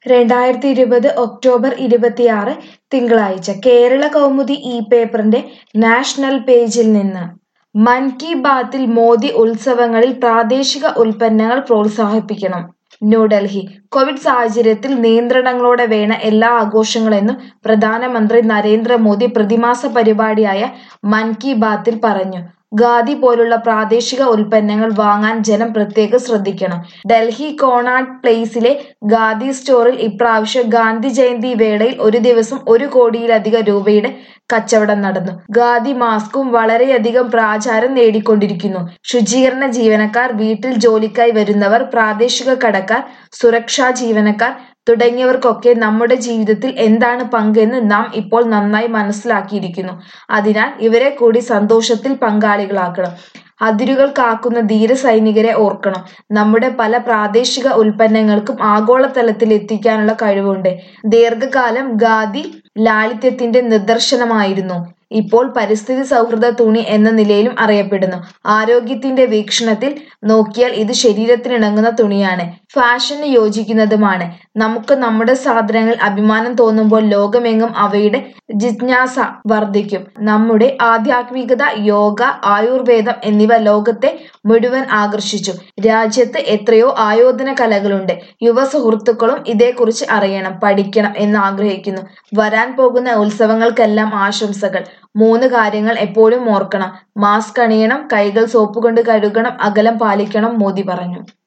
2020 October 26 തിങ്കളാഴ്ച കേരള കൗമുദി പേപ്പറിന്റെ national പേജിൽ നിന്ന് മൻ കി ബാത്തിൽ മോദി ഉത്സവങ്ങളിൽ പ്രാദേശിക ഉൽപ്പന്നങ്ങൾ പ്രോത്സാഹിപ്പിക്കണം. ന്യൂഡൽഹി കോവിഡ് സാഹചര്യത്തിൽ നിയന്ത്രണങ്ങളോടെ വേണം എല്ലാ ആഘോഷങ്ങളെന്നും പ്രധാനമന്ത്രി നരേന്ദ്ര മോദി പ്രതിമാസ പരിപാടിയായ മൻ കി ബാത്തിൽ പറഞ്ഞു. ഖാദി പോലുള്ള പ്രാദേശിക ഉൽപ്പന്നങ്ങൾ വാങ്ങാൻ ജനം പ്രത്യേകം ശ്രദ്ധിക്കണം. ഡൽഹി കോണാട്ട് പ്ലേസിലെ ഖാദി സ്റ്റോറിൽ ഇപ്രാവശ്യം ഗാന്ധി ജയന്തി വേളയിൽ ഒരു ദിവസം 1 കോടിയിലധികം രൂപയുടെ കച്ചവടം നടന്നു. ഖാദി മാസ്കും വളരെയധികം പ്രചാരം നേടിക്കൊണ്ടിരിക്കുന്നു. ശുചീകരണ ജീവനക്കാർ, വീട്ടിൽ ജോലിക്കായി വരുന്നവർ, പ്രാദേശിക കടക്കാർ, സുരക്ഷാ ജീവനക്കാർ തുടങ്ങിയവർക്കൊക്കെ നമ്മുടെ ജീവിതത്തിൽ എന്താണ് പങ്കെന്ന് നാം ഇപ്പോൾ നന്നായി മനസ്സിലാക്കിയിരിക്കുന്നു. അതിനാൽ ഇവരെ കൂടി സന്തോഷത്തിൽ പങ്കാളികളാക്കണം. അതിരുകൾ കാക്കുന്ന ധീര സൈനികരെ ഓർക്കണം. നമ്മുടെ പല പ്രാദേശിക ഉൽപ്പന്നങ്ങൾക്കും ആഗോളതലത്തിൽ എത്തിക്കാനുള്ള കഴിവുണ്ട്. ദീർഘകാലം ഖാദി ലാളിത്യത്തിന്റെ നിദർശനമായിരുന്നു. ഇപ്പോൾ പരിസ്ഥിതി സൗഹൃദ തുണി എന്ന നിലയിലും അറിയപ്പെടുന്നു. ആരോഗ്യത്തിന്റെ വീക്ഷണത്തിൽ നോക്കിയാൽ ഇത് ശരീരത്തിനിണങ്ങുന്ന തുണിയാണ്, ഫാഷന് യോജിക്കുന്നതുമാണ്. നമുക്ക് നമ്മുടെ സാധനങ്ങളിൽ അഭിമാനം തോന്നുമ്പോൾ ലോകമെങ്ങും അവയുടെ ജിജ്ഞാസ വർദ്ധിക്കും. നമ്മുടെ ആധ്യാത്മികത, യോഗ, ആയുർവേദം എന്നിവ ലോകത്തെ മുഴുവൻ ആകർഷിച്ചു. രാജ്യത്ത് എത്രയോ ആയോധന കലകളുണ്ട്. യുവ സുഹൃത്തുക്കളും ഇതേക്കുറിച്ച് അറിയണം, പഠിക്കണം എന്ന് ആഗ്രഹിക്കുന്നു. വരാൻ പോകുന്ന ഉത്സവങ്ങൾക്കെല്ലാം ആശംസകൾ. 3 കാര്യങ്ങൾ എപ്പോഴും ഓർക്കണം. മാസ്ക് അണിയണം, കൈകൾ സോപ്പുകൊണ്ട് കഴുകണം, അകലം പാലിക്കണം മോദി പറഞ്ഞു.